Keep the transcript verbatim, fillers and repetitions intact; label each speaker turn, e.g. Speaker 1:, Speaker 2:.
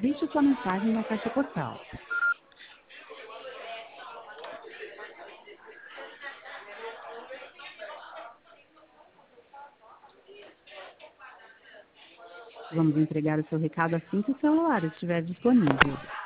Speaker 1: Deixe sua mensagem na caixa postal. Vamos entregar o seu recado assim que o celular estiver disponível.